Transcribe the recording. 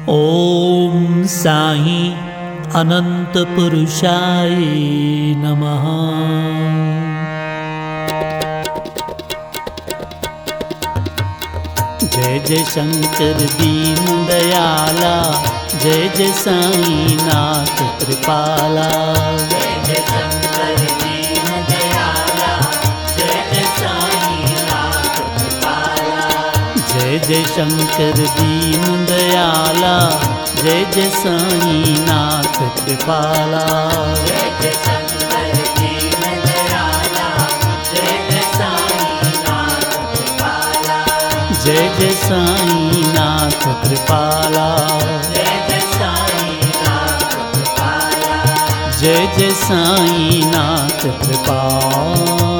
ओम साई अनंत पुरुषाय नमः। जय जय शंकर दीन दयाला, जय जय साई नाथ कृपाला। जय जय शंकर दीन दयाला, जय जय साई नाथ कृपाला। जय जय शंकर दीन दयाला, जय जय साई नाथ कृपाला। जय जय शंकर दीन दयाला, जय जय साई नाथ कृपाला। जय जय साई नाथ कृपाला। जय जय साई नाथ कृपाला। जय जय साई नाथ कृपाला।